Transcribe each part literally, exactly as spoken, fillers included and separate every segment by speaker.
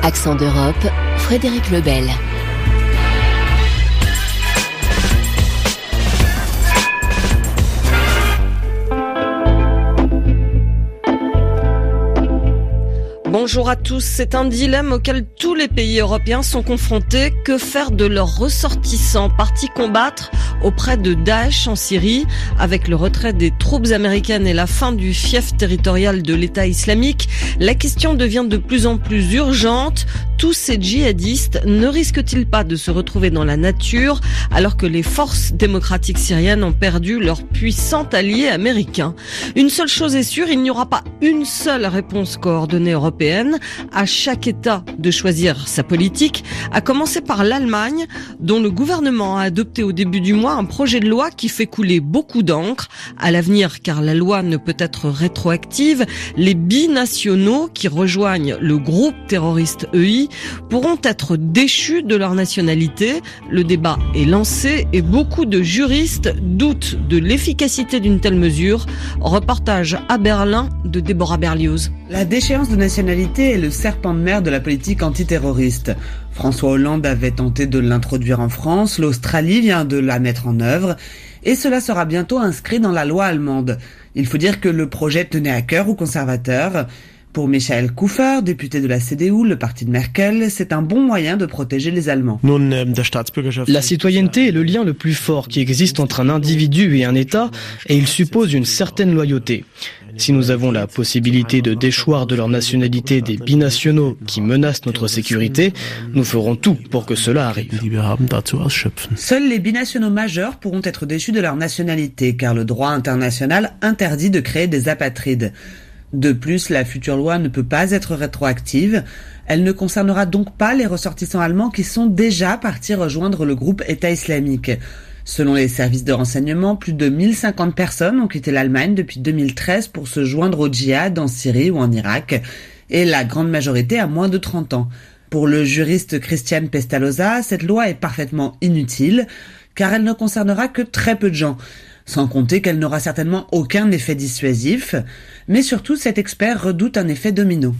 Speaker 1: Accent d'Europe, Frédéric Lebel.
Speaker 2: Bonjour à tous, c'est un dilemme auquel tous les pays européens sont confrontés. Que faire de leurs ressortissants partis combattre auprès de Daesh en Syrie? Avec le retrait des troupes américaines et la fin du fief territorial de l'État islamique, la question devient de plus en plus urgente. Tous ces djihadistes ne risquent-ils pas de se retrouver dans la nature alors que les forces démocratiques syriennes ont perdu leur puissant allié américain? Une seule chose est sûre, il n'y aura pas une seule réponse coordonnée européenne. À chaque État de choisir sa politique, à commencer par l'Allemagne, dont le gouvernement a adopté au début du mois un projet de loi qui fait couler beaucoup d'encre. À l'avenir, car la loi ne peut être rétroactive, les binationaux qui rejoignent le groupe terroriste E I pourront être déchus de leur nationalité. Le débat est lancé et beaucoup de juristes doutent de l'efficacité d'une telle mesure. Reportage à Berlin de Déborah Berlioz.
Speaker 3: La déchéance de nationalité est le serpent de mer de la politique antiterroriste. François Hollande avait tenté de l'introduire en France, l'Australie vient de la mettre en œuvre et cela sera bientôt inscrit dans la loi allemande. Il faut dire que le projet tenait à cœur aux conservateurs. Pour Michael Kufer, député de la C D U, le parti de Merkel, c'est un bon moyen de protéger les Allemands.
Speaker 4: La citoyenneté est le lien le plus fort qui existe entre un individu et un État et il suppose une certaine loyauté. Si nous avons la possibilité de déchoir de leur nationalité des binationaux qui menacent notre sécurité, nous ferons tout pour que cela arrive.
Speaker 3: Seuls les binationaux majeurs pourront être déchus de leur nationalité car le droit international interdit de créer des apatrides. De plus, la future loi ne peut pas être rétroactive. Elle ne concernera donc pas les ressortissants allemands qui sont déjà partis rejoindre le groupe État islamique. Selon les services de renseignement, plus de mille cinquante personnes ont quitté l'Allemagne depuis deux mille treize pour se joindre au djihad en Syrie ou en Irak, et la grande majorité a moins de trente ans. Pour le juriste Christian Pestalozza, cette loi est parfaitement inutile, car elle ne concernera que très peu de gens. Sans compter qu'elle n'aura certainement aucun effet dissuasif. Mais surtout, cet expert redoute un effet domino.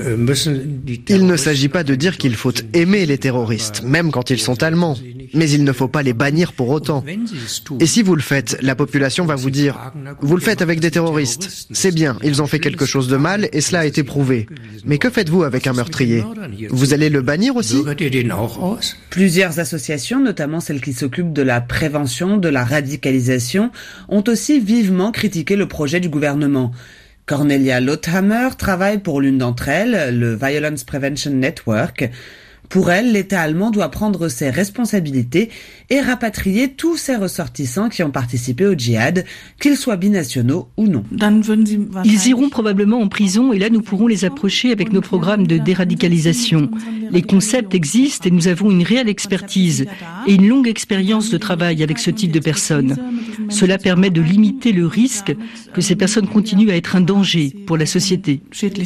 Speaker 5: Il ne s'agit pas de dire qu'il faut aimer les terroristes, même quand ils sont allemands. Mais il ne faut pas les bannir pour autant. Et si vous le faites, la population va vous dire « Vous le faites avec des terroristes. C'est bien, ils ont fait quelque chose de mal et cela a été prouvé. Mais que faites-vous avec un meurtrier? Vous allez le bannir aussi ?»
Speaker 3: Plusieurs associations, notamment celles qui s'occupent de la prévention, de la radicalisation, ont aussi vivement critiqué le projet du gouvernement. Cornelia Lothhammer travaille pour l'une d'entre elles, le Violence Prevention Network. Pour elle, l'État allemand doit prendre ses responsabilités et rapatrier tous ses ressortissants qui ont participé au djihad, qu'ils soient binationaux ou non.
Speaker 6: Ils iront probablement en prison et là nous pourrons les approcher avec nos programmes de déradicalisation. Les concepts existent et nous avons une réelle expertise et une longue expérience de travail avec ce type de personnes. Cela permet de limiter le risque que ces personnes continuent à être un danger pour la société.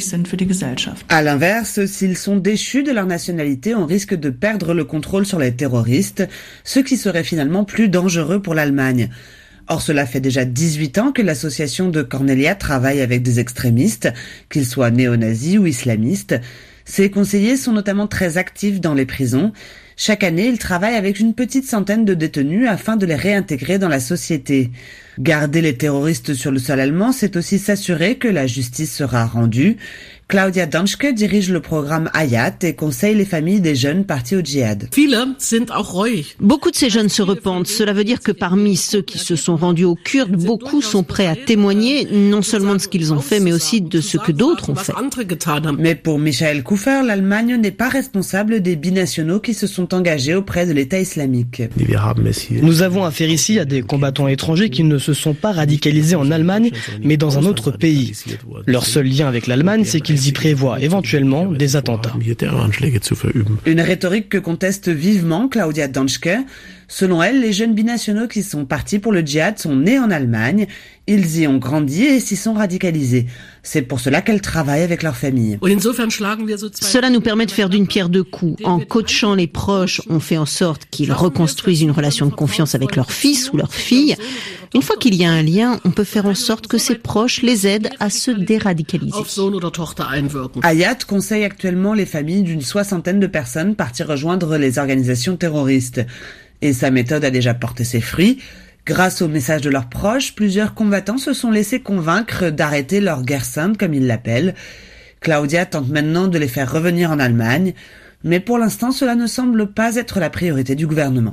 Speaker 3: À l'inverse, s'ils sont déchus de leur nationalité, on risque de perdre le contrôle sur les terroristes, ce qui serait finalement plus dangereux pour l'Allemagne. Or, cela fait déjà dix-huit ans que l'association de Cornelia travaille avec des extrémistes, qu'ils soient néo-nazis ou islamistes. Ses conseillers sont notamment très actifs dans les prisons. Chaque année, ils travaillent avec une petite centaine de détenus afin de les réintégrer dans la société. Garder les terroristes sur le sol allemand, c'est aussi s'assurer que la justice sera rendue. Claudia Danschke dirige le programme Hayat et conseille les familles des jeunes partis au djihad.
Speaker 7: Beaucoup de ces jeunes se repentent. Cela veut dire que parmi ceux qui se sont rendus aux Kurdes, beaucoup sont prêts à témoigner non seulement de ce qu'ils ont fait, mais aussi de ce que d'autres ont fait.
Speaker 3: Mais pour Michael Kufer, l'Allemagne n'est pas responsable des binationaux qui se sont engagés auprès de l'État islamique.
Speaker 4: Nous avons affaire ici à des combattants étrangers qui ne se sont pas radicalisés en Allemagne, mais dans un autre pays. Leur seul lien avec l'Allemagne, c'est qu'ils y prévoient éventuellement des attentats.
Speaker 3: Une rhétorique que conteste vivement Claudia Danschke. Selon elle, les jeunes binationaux qui sont partis pour le djihad sont nés en Allemagne, ils y ont grandi et s'y sont radicalisés. C'est pour cela qu'elles travaillent avec leur famille.
Speaker 7: Cela nous permet de faire d'une pierre deux coups. En coachant les proches, on fait en sorte qu'ils reconstruisent une relation de confiance avec leur fils ou leur fille. Une fois qu'il y a un lien, on peut faire en sorte que ces proches les aident à se déradicaliser.
Speaker 3: Hayat conseille actuellement les familles d'une soixantaine de personnes partir rejoindre les organisations terroristes. Et sa méthode a déjà porté ses fruits. Grâce aux messages de leurs proches, plusieurs combattants se sont laissés convaincre d'arrêter leur guerre sainte, comme ils l'appellent. Claudia tente maintenant de les faire revenir en Allemagne, mais pour l'instant, cela ne semble pas être la priorité du gouvernement.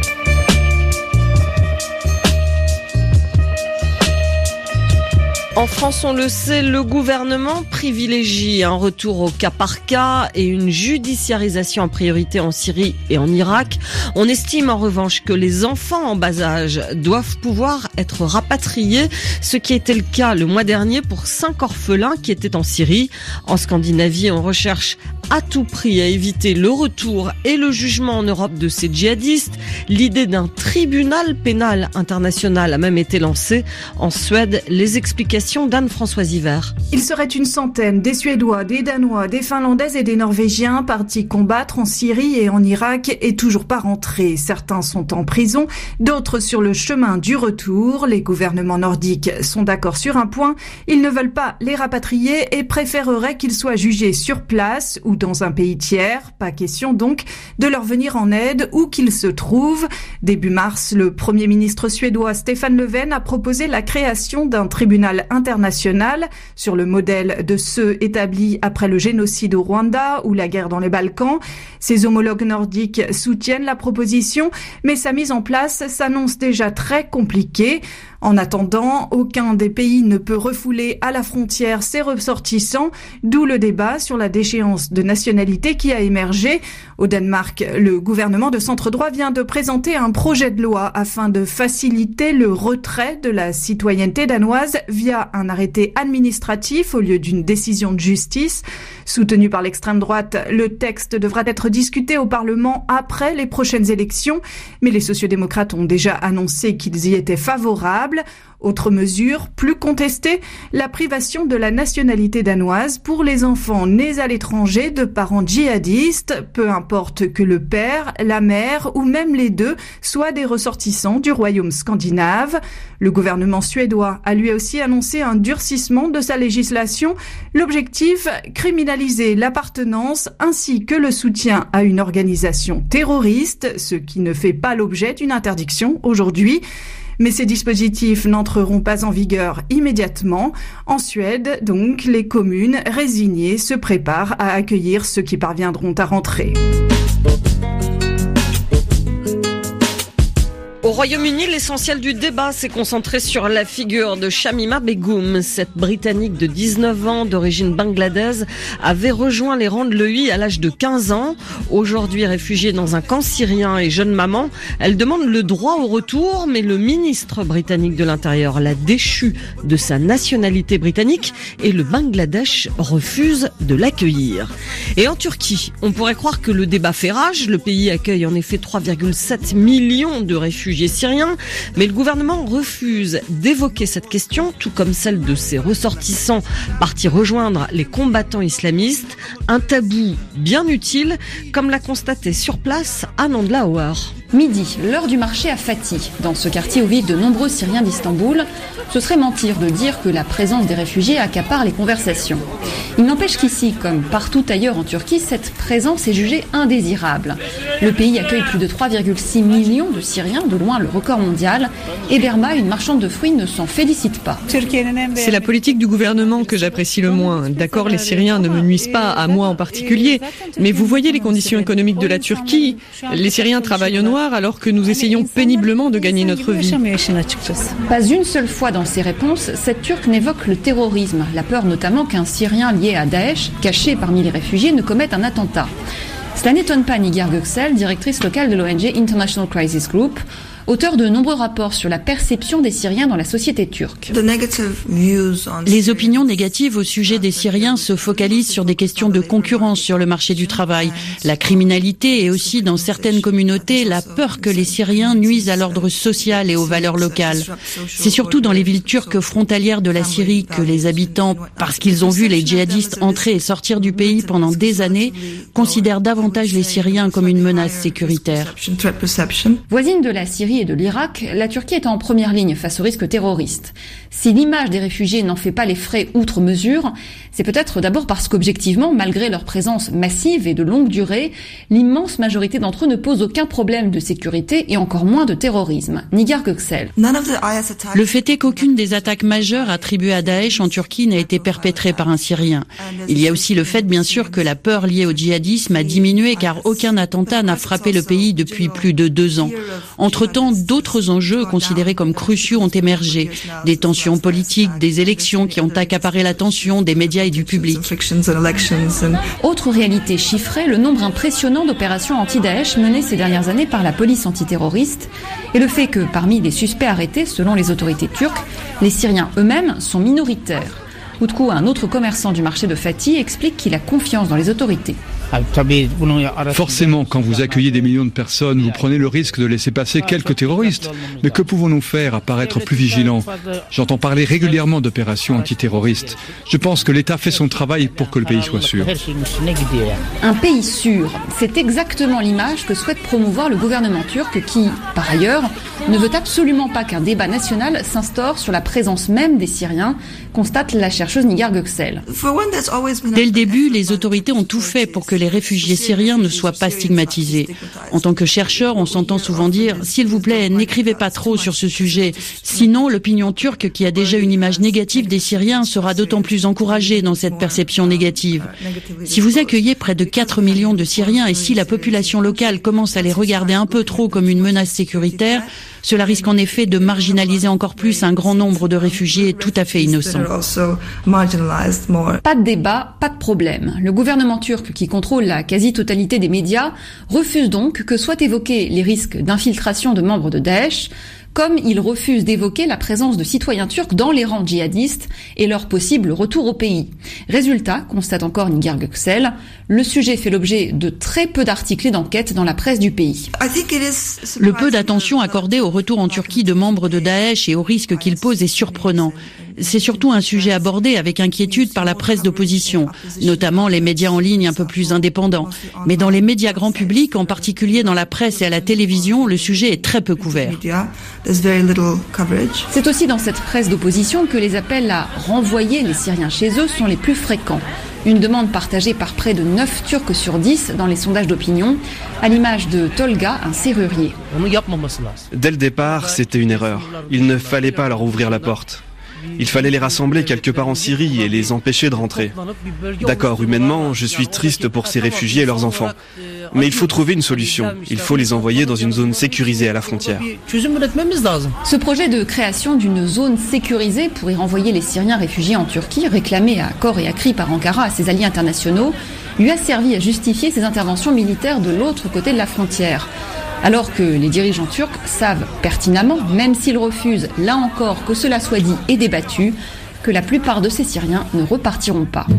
Speaker 2: En France, on le sait, le gouvernement privilégie un retour au cas par cas et une judiciarisation en priorité en Syrie et en Irak. On estime en revanche que les enfants en bas âge doivent pouvoir être rapatriés, ce qui était le cas le mois dernier pour cinq orphelins qui étaient en Syrie. En Scandinavie, on recherche à tout prix à éviter le retour et le jugement en Europe de ces djihadistes. L'idée d'un tribunal pénal international a même été lancée. En Suède, les explications d'Anne-Françoise Hiver.
Speaker 8: Il serait une centaine des Suédois, des Danois, des Finlandais et des Norvégiens partis combattre en Syrie et en Irak et toujours pas rentrés. Certains sont en prison, d'autres sur le chemin du retour. Les gouvernements nordiques sont d'accord sur un point. Ils ne veulent pas les rapatrier et préféreraient qu'ils soient jugés sur place ou dans un pays tiers. Pas question donc de leur venir en aide où qu'ils se trouvent. Début mars, le Premier ministre suédois Stefan Löfven a proposé la création d'un tribunal international sur le modèle de ceux établis après le génocide au Rwanda ou la guerre dans les Balkans. Ses homologues nordiques soutiennent la proposition, mais sa mise en place s'annonce déjà très compliquée. En attendant, aucun des pays ne peut refouler à la frontière ses ressortissants, d'où le débat sur la déchéance de nationalité qui a émergé. Au Danemark, le gouvernement de centre-droit vient de présenter un projet de loi afin de faciliter le retrait de la citoyenneté danoise via un arrêté administratif au lieu d'une décision de justice. Soutenu par l'extrême droite, le texte devra être discuté au Parlement après les prochaines élections, mais les sociodémocrates ont déjà annoncé qu'ils y étaient favorables. Autre mesure, plus contestée, la privation de la nationalité danoise pour les enfants nés à l'étranger de parents djihadistes, peu importe que le père, la mère ou même les deux soient des ressortissants du royaume scandinave. Le gouvernement suédois a lui aussi annoncé un durcissement de sa législation. L'objectif, criminaliser l'appartenance ainsi que le soutien à une organisation terroriste, ce qui ne fait pas l'objet d'une interdiction aujourd'hui. Mais ces dispositifs n'entreront pas en vigueur immédiatement. En Suède, donc, les communes résignées se préparent à accueillir ceux qui parviendront à rentrer.
Speaker 2: Au Royaume-Uni, l'essentiel du débat s'est concentré sur la figure de Shamima Begum. Cette Britannique de dix-neuf ans, d'origine bangladaise, avait rejoint les rangs de l'E I à l'âge de quinze ans. Aujourd'hui réfugiée dans un camp syrien et jeune maman, elle demande le droit au retour, mais le ministre britannique de l'Intérieur l'a déchue de sa nationalité britannique et le Bangladesh refuse de l'accueillir. Et en Turquie, on pourrait croire que le débat fait rage. Le pays accueille en effet trois virgule sept millions de réfugiés syriens, mais le gouvernement refuse d'évoquer cette question, tout comme celle de ses ressortissants partis rejoindre les combattants islamistes. Un tabou bien utile, comme l'a constaté sur place Anne Andlauer.
Speaker 9: Midi, l'heure du marché à Fatih. Dans ce quartier où vivent de nombreux Syriens d'Istanbul, ce serait mentir de dire que la présence des réfugiés accapare les conversations. Il n'empêche qu'ici, comme partout ailleurs en Turquie, cette présence est jugée indésirable. Le pays accueille plus de trois virgule six millions de Syriens, de loin le record mondial, et Berma, une marchande de fruits, ne s'en félicite pas.
Speaker 10: C'est la politique du gouvernement que j'apprécie le moins. D'accord, les Syriens ne me nuisent pas, à moi en particulier, mais vous voyez les conditions économiques de la Turquie. Les Syriens travaillent au noir alors que nous essayons péniblement de gagner notre vie.
Speaker 9: Pas une seule fois dans ses réponses, cette Turque n'évoque le terrorisme, la peur notamment qu'un Syrien lié à Daesh, caché parmi les réfugiés, ne commette un attentat. Cela n'étonne pas Nigar Göksel, directrice locale de l'O N G International Crisis Group. auteur de nombreux rapports sur la perception des Syriens dans la société turque.
Speaker 11: Les opinions négatives au sujet des Syriens se focalisent sur des questions de concurrence sur le marché du travail, la criminalité et aussi dans certaines communautés la peur que les Syriens nuisent à l'ordre social et aux valeurs locales. C'est surtout dans les villes turques frontalières de la Syrie que les habitants, parce qu'ils ont vu les djihadistes entrer et sortir du pays pendant des années, considèrent davantage les Syriens comme une menace sécuritaire.
Speaker 9: Voisine de la Syrie et de l'Irak, la Turquie est en première ligne face au risque terroriste. Si l'image des réfugiés n'en fait pas les frais outre mesure, c'est peut-être d'abord parce qu'objectivement, malgré leur présence massive et de longue durée, l'immense majorité d'entre eux ne pose aucun problème de sécurité et encore moins de terrorisme. Nigar Göksel.
Speaker 11: Le fait est qu'aucune des attaques majeures attribuées à Daesh en Turquie n'a été perpétrée par un Syrien. Il y a aussi le fait, bien sûr, que la peur liée au djihadisme a diminué car aucun attentat n'a frappé le pays depuis plus de deux ans. Entre-temps, d'autres enjeux considérés comme cruciaux ont émergé. Des tensions politiques, des élections qui ont accaparé l'attention des médias et du public.
Speaker 9: Autre réalité chiffrée, le nombre impressionnant d'opérations anti-Daesh menées ces dernières années par la police antiterroriste et le fait que parmi les suspects arrêtés, selon les autorités turques, les Syriens eux-mêmes sont minoritaires. Utku, un autre commerçant du marché de Fatih, explique qu'il a confiance dans les autorités.
Speaker 12: Forcément, quand vous accueillez des millions de personnes, vous prenez le risque de laisser passer quelques terroristes. Mais que pouvons-nous faire à part être plus vigilants ? J'entends parler régulièrement d'opérations antiterroristes. Je pense que l'État fait son travail pour que le pays soit sûr.
Speaker 9: Un pays sûr, c'est exactement l'image que souhaite promouvoir le gouvernement turc qui, par ailleurs, ne veut absolument pas qu'un débat national s'instaure sur la présence même des Syriens, constate la chercheuse Nigar Göksel.
Speaker 11: Dès le début, les autorités ont tout fait pour que les réfugiés syriens ne soient pas stigmatisés. En tant que chercheur, on s'entend souvent dire « S'il vous plaît, n'écrivez pas trop sur ce sujet. Sinon, l'opinion turque, qui a déjà une image négative des Syriens, sera d'autant plus encouragée dans cette perception négative. Si vous accueillez près de quatre millions de Syriens et si la population locale commence à les regarder un peu trop comme une menace sécuritaire, cela risque en effet de marginaliser encore plus un grand nombre de réfugiés tout à fait innocents. »
Speaker 9: Pas de débat, pas de problème. Le gouvernement turc, qui contrôle la quasi-totalité des médias, refuse donc que soient évoqués les risques d'infiltration de membres de Daesh, comme il refuse d'évoquer la présence de citoyens turcs dans les rangs djihadistes et leur possible retour au pays. Résultat, constate encore Nigar Göksel, le sujet fait l'objet de très peu d'articles et d'enquêtes dans la presse du pays.
Speaker 11: Le peu d'attention accordée au retour en Turquie de membres de Daesh et aux risques qu'il pose est surprenant. C'est surtout un sujet abordé avec inquiétude par la presse d'opposition, notamment les médias en ligne un peu plus indépendants. Mais dans les médias grand public, en particulier dans la presse et à la télévision, le sujet est très peu couvert.
Speaker 9: C'est aussi dans cette presse d'opposition que les appels à renvoyer les Syriens chez eux sont les plus fréquents. Une demande partagée par près de neuf Turcs sur dix dans les sondages d'opinion, à l'image de Tolga, un serrurier.
Speaker 5: Dès le départ, c'était une erreur. Il ne fallait pas leur ouvrir la porte. Il fallait les rassembler quelque part en Syrie et les empêcher de rentrer. D'accord, humainement, je suis triste pour ces réfugiés et leurs enfants. Mais il faut trouver une solution. Il faut les envoyer dans une zone sécurisée à la frontière.
Speaker 9: Ce projet de création d'une zone sécurisée pour y renvoyer les Syriens réfugiés en Turquie, réclamé à corps et à cri par Ankara à ses alliés internationaux, lui a servi à justifier ses interventions militaires de l'autre côté de la frontière. Alors que les dirigeants turcs savent pertinemment, même s'ils refusent, là encore, que cela soit dit et débattu, que la plupart de ces Syriens ne repartiront pas.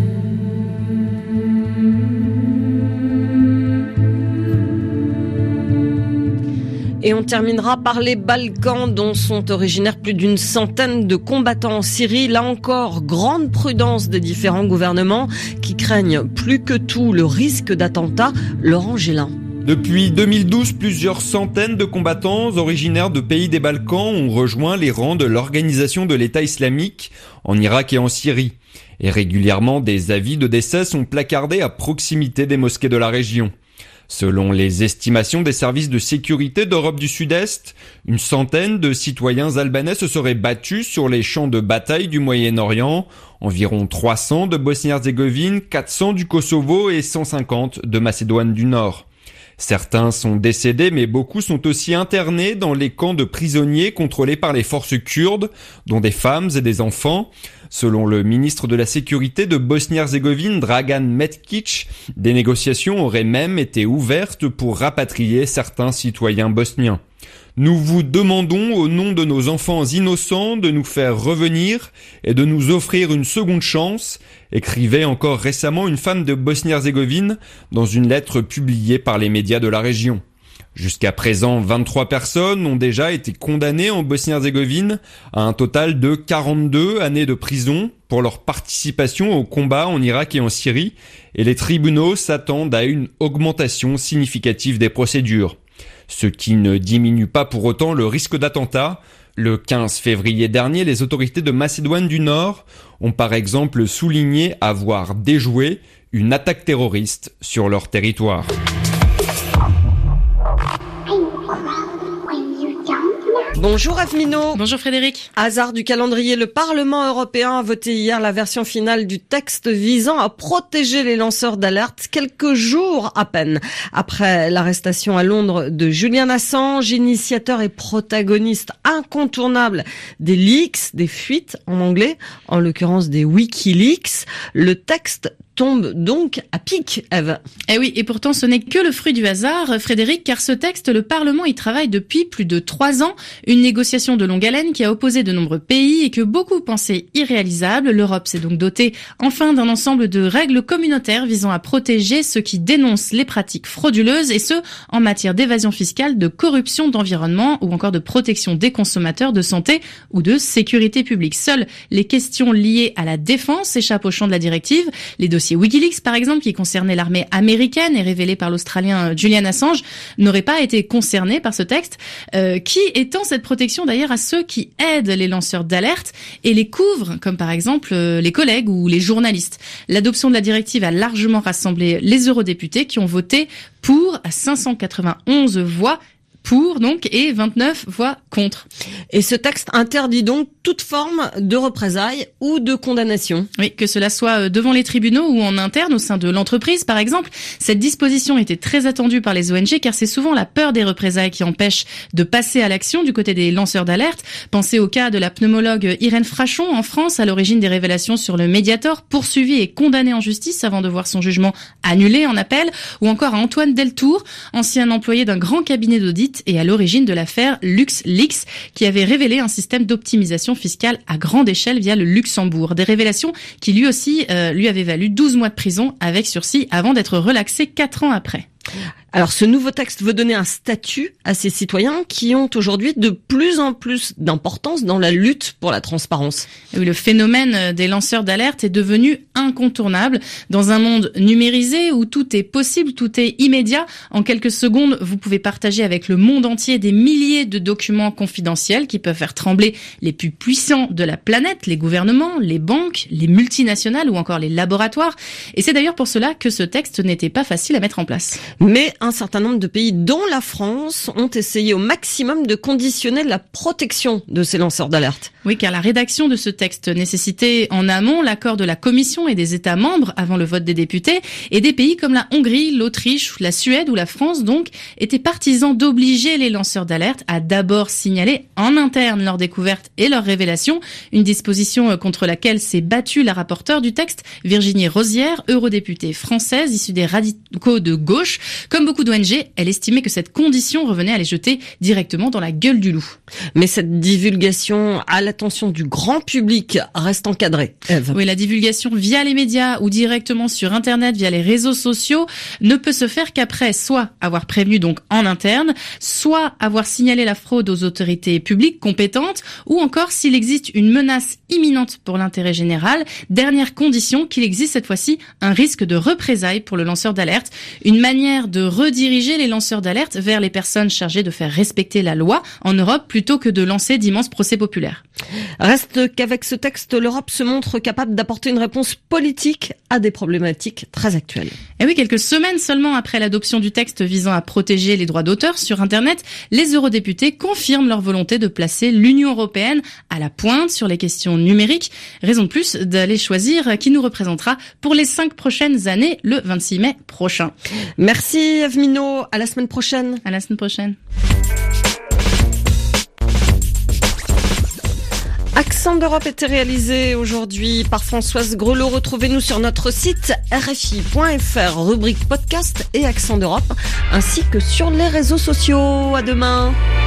Speaker 2: Et on terminera par les Balkans, dont sont originaires plus d'une centaine de combattants en Syrie. Là encore, grande prudence des différents gouvernements qui craignent plus que tout le risque d'attentat. Laurent Gélin.
Speaker 13: Depuis deux mille douze, plusieurs centaines de combattants originaires de pays des Balkans ont rejoint les rangs de l'organisation de l'État islamique en Irak et en Syrie. Et régulièrement, des avis de décès sont placardés à proximité des mosquées de la région. Selon les estimations des services de sécurité d'Europe du Sud-Est, une centaine de citoyens albanais se seraient battus sur les champs de bataille du Moyen-Orient, environ trois cents de Bosnie-Herzégovine, quatre cents du Kosovo et cent cinquante de Macédoine du Nord. Certains sont décédés, mais beaucoup sont aussi internés dans les camps de prisonniers contrôlés par les forces kurdes, dont des femmes et des enfants. Selon le ministre de la Sécurité de Bosnie-Herzégovine, Dragan Metkic, des négociations auraient même été ouvertes pour rapatrier certains citoyens bosniens. Nous vous demandons au nom de nos enfants innocents de nous faire revenir et de nous offrir une seconde chance, écrivait encore récemment une femme de Bosnie-Herzégovine dans une lettre publiée par les médias de la région. Jusqu'à présent, vingt-trois personnes ont déjà été condamnées en Bosnie-Herzégovine à un total de quarante-deux années de prison pour leur participation au combat en Irak et en Syrie, et les tribunaux s'attendent à une augmentation significative des procédures. Ce qui ne diminue pas pour autant le risque d'attentat. Le quinze février dernier, les autorités de Macédoine du Nord ont par exemple souligné avoir déjoué une attaque terroriste sur leur territoire.
Speaker 2: Bonjour Eve Minot.
Speaker 14: Bonjour Frédéric.
Speaker 2: Hasard du calendrier, le Parlement européen a voté hier la version finale du texte visant à protéger les lanceurs d'alerte quelques jours à peine après l'arrestation à Londres de Julian Assange, initiateur et protagoniste incontournable des leaks, des fuites en anglais, en l'occurrence des WikiLeaks. Le texte tombe donc à pic, Eve.
Speaker 14: Eh oui, et pourtant ce n'est que le fruit du hasard, Frédéric, car ce texte, le Parlement y travaille depuis plus de trois ans. Une négociation de longue haleine qui a opposé de nombreux pays et que beaucoup pensaient irréalisable. L'Europe s'est donc dotée enfin d'un ensemble de règles communautaires visant à protéger ceux qui dénoncent les pratiques frauduleuses, et ce, en matière d'évasion fiscale, de corruption, d'environnement ou encore de protection des consommateurs, de santé ou de sécurité publique. Seules les questions liées à la défense échappent au champ de la directive. Les dossiers WikiLeaks, par exemple, qui concernait l'armée américaine et révélé par l'Australien Julian Assange, n'auraient pas été concernés par ce texte, euh, qui étend cette protection d'ailleurs à ceux qui aident les lanceurs d'alerte et les couvrent, comme par exemple euh, les collègues ou les journalistes. L'adoption de la directive a largement rassemblé les eurodéputés qui ont voté pour à cinq cent quatre-vingt-onze voix pour, donc, et vingt-neuf voix contre.
Speaker 2: Et ce texte interdit donc toute forme de représailles ou de condamnation.
Speaker 14: Oui, que cela soit devant les tribunaux ou en interne au sein de l'entreprise, par exemple. Cette disposition était très attendue par les O N G car c'est souvent la peur des représailles qui empêche de passer à l'action du côté des lanceurs d'alerte. Pensez au cas de la pneumologue Irène Frachon en France, à l'origine des révélations sur le Mediator, poursuivi et condamné en justice avant de voir son jugement annulé en appel, ou encore à Antoine Deltour, ancien employé d'un grand cabinet d'audit et à l'origine de l'affaire LuxLeaks, qui avait révélé un système d'optimisation fiscale à grande échelle via le Luxembourg. Des révélations qui lui aussi euh, lui avaient valu douze mois de prison avec sursis avant d'être relaxé quatre ans après.
Speaker 2: Alors ce nouveau texte veut donner un statut à ces citoyens qui ont aujourd'hui de plus en plus d'importance dans la lutte pour la transparence.
Speaker 14: Oui, le phénomène des lanceurs d'alerte est devenu incontournable. Dans un monde numérisé où tout est possible, tout est immédiat, en quelques secondes, vous pouvez partager avec le monde entier des milliers de documents confidentiels qui peuvent faire trembler les plus puissants de la planète, les gouvernements, les banques, les multinationales ou encore les laboratoires. Et c'est d'ailleurs pour cela que ce texte n'était pas facile à mettre en place.
Speaker 2: Mais un certain nombre de pays, dont la France, ont essayé au maximum de conditionner la protection de ces lanceurs d'alerte.
Speaker 14: Oui, car la rédaction de ce texte nécessitait en amont l'accord de la Commission et des États membres avant le vote des députés, et des pays comme la Hongrie, l'Autriche, la Suède ou la France, donc, étaient partisans d'obliger les lanceurs d'alerte à d'abord signaler en interne leurs découvertes et leurs révélations, une disposition contre laquelle s'est battue la rapporteure du texte, Virginie Rosière, eurodéputée française issue des radicaux de gauche. Comme beaucoup d'O N G, elle estimait que cette condition revenait à les jeter directement dans la gueule du loup.
Speaker 2: Mais cette divulgation à l'attention du grand public reste encadrée. Eve.
Speaker 14: Oui, la divulgation via les médias ou directement sur Internet, via les réseaux sociaux, ne peut se faire qu'après soit avoir prévenu donc en interne, soit avoir signalé la fraude aux autorités publiques compétentes, ou encore s'il existe une menace imminente pour l'intérêt général. Dernière condition, qu'il existe cette fois-ci un risque de représailles pour le lanceur d'alerte. Une manière de rediriger les lanceurs d'alerte vers les personnes chargées de faire respecter la loi en Europe plutôt que de lancer d'immenses procès populaires.
Speaker 2: Reste qu'avec ce texte, l'Europe se montre capable d'apporter une réponse politique à des problématiques très actuelles.
Speaker 14: Et oui, quelques semaines seulement après l'adoption du texte visant à protéger les droits d'auteur sur Internet, les eurodéputés confirment leur volonté de placer l'Union européenne à la pointe sur les questions numériques. Raison de plus d'aller choisir qui nous représentera pour les cinq prochaines années, le vingt-six mai prochain.
Speaker 2: Merci Eve Minot, à la semaine prochaine.
Speaker 14: À la semaine prochaine.
Speaker 2: Accent d'Europe était réalisé aujourd'hui par Françoise Grelot. Retrouvez-nous sur notre site R F I point F R, rubrique podcast et Accent d'Europe, ainsi que sur les réseaux sociaux. À demain.